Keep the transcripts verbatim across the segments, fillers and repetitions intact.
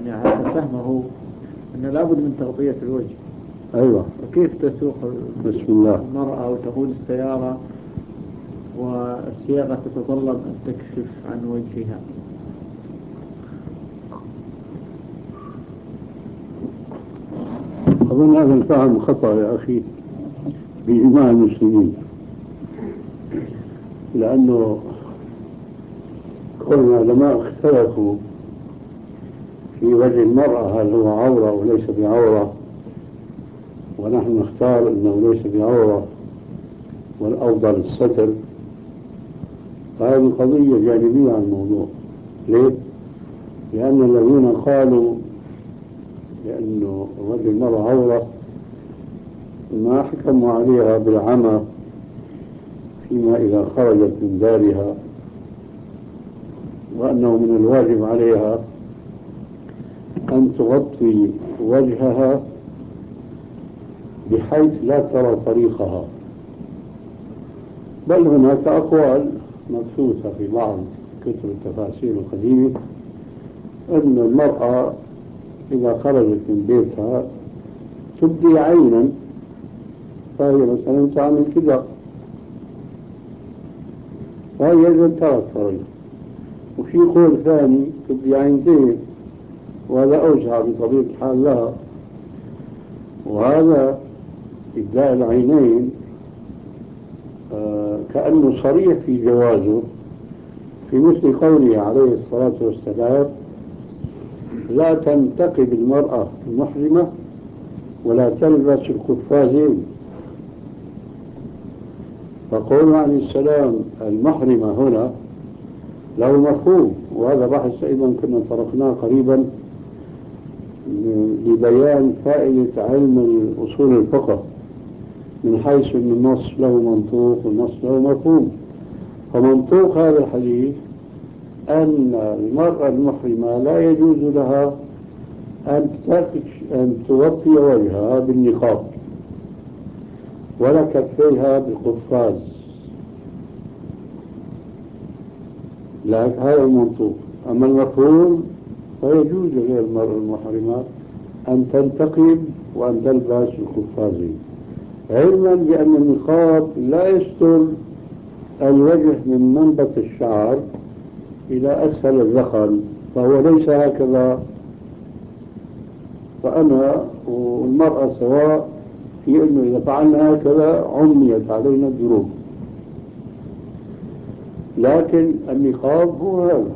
يعني على فهمه أنه لابد من تغطية الوجه. أيوة. وكيف تسوق بسم الله. المرأة وتقود السيارة والسيارة تتطلب أن تكشف عن وجهها؟ أظن هذا الفهم خطأ يا أخي بإجماع المسلمين، لأنه كل العلماء اختلفوا في وجه المرأة هل هو عورة أو ليس بعورة، ونحن نختار أنه ليس بعورة والأفضل الستر. فهذه قضية جانبية عن الموضوع. ليه؟ لأن الذين قالوا لأنه وجه المرأة عورة ما حكموا عليها بالعمى فيما إذا خرجت من دارها، وأنه من الواجب عليها أن تغطي وجهها بحيث لا ترى طريقها. بل هناك أقوال مبثوثة في بعض كتب التفاسير القديمة أن المرأة إذا خرجت من بيتها تبدي عينا، فهي مثلا تعمل كذا وهي يجب ترى الطريق. وفي قول ثاني تبدي عينتين، وهذا أوسع بطبيعة الحال لها. وهذا إبداء العينين آه كأنه صريح في جوازه، في مثل قوله عليه الصلاة والسلام: لا تنتقب المرأة المحرمة ولا تلبس القفازين. فقوله عليه السلام المحرمة هنا له مفهوم، وهذا بحث أيضا كنا طرقناه قريبا لبيان فائدة علم أصول الفقه، من حيث أن النص له منطوق والنص له مفهوم. فمنطوق هذا الحديث أن المرأة المحرمة لا يجوز لها أن أن تغطي وجهها بالنقاب ولا كفيها بالقفاز. لكن هذا المنطوق. أما المفهوم فيجوز لغير المرأة المحرمة أن تنتقب وأن تلبس القفازين، علما بأن النقاب لا يستر الوجه من منبت الشعر إلى أسفل الذقن، فهو ليس هكذا. فأنا والمرأة سواء في أنه إذا فعلنا هكذا عميت علينا الذنوب، لكن النقاب هو هذا.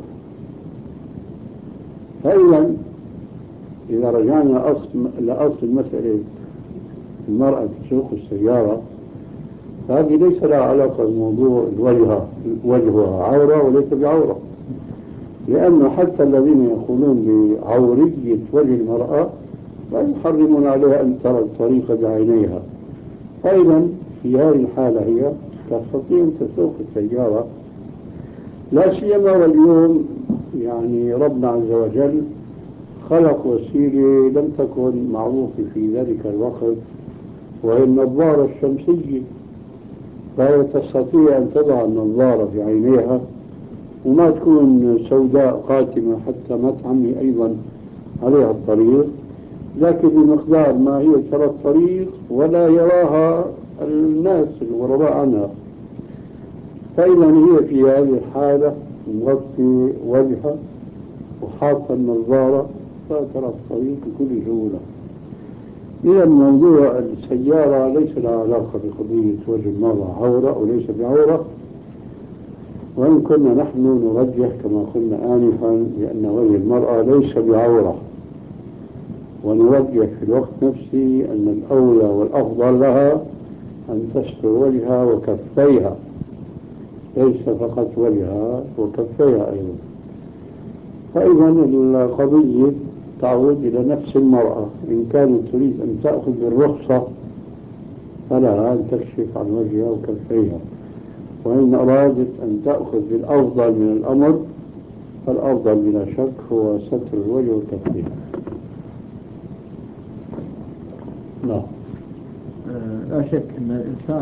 فإذا إذا رجعنا أصل لأصل مسألة المرأة تسوق السيارة، فهذه ليس لها علاقة بموضوع الوجه وجهها عورة وليس بعورة، لأنه حتى الذين يقولون بعورية وجه المرأة لا يحرمون عليها أن ترى الطريق بعينيها. أيضا في هذه الحالة هي تستطيع أن تسوق السيارة، لا سيما واليوم يعني ربنا عز وجل خلق وسيلة لم تكن معروفة في ذلك الوقت، وهي النظارة الشمسية. فهي تستطيع أن تضع النظارة في عينيها وما تكون سوداء قاتمة حتى ما تعمي أيضا عليها الطريق، لكن بمقدار ما هي ترى الطريق ولا يراها الناس الغرباء عنها. فإذا هي في هذه الحالة مغطي وجهها وحاطة النظارة فترى الطريق بكل سهولة. إذا موضوع السيارة ليس لها علاقة بقضية وجه المرأة عورة أو ليس بعورة، وإن كنا نحن نرجح كما قلنا آنفا بأن وجه المرأة ليس بعورة، ونرجح في الوقت نفسه أن الأولى والأفضل لها أن تستر وجهها وكفيها، ليس فقط وجهها وكفيها أيضا. فإذا القضية تعود إلى نفس المرأة، إن كانت تريد أن تأخذ بالرخصة فلها أن تكشف عن وجهها وكفيها، وإن أرادت أن تأخذ بالأفضل من الأمر فالأفضل بلا شك هو ستر الوجه والكفين. لا. لا شك أن الإنسان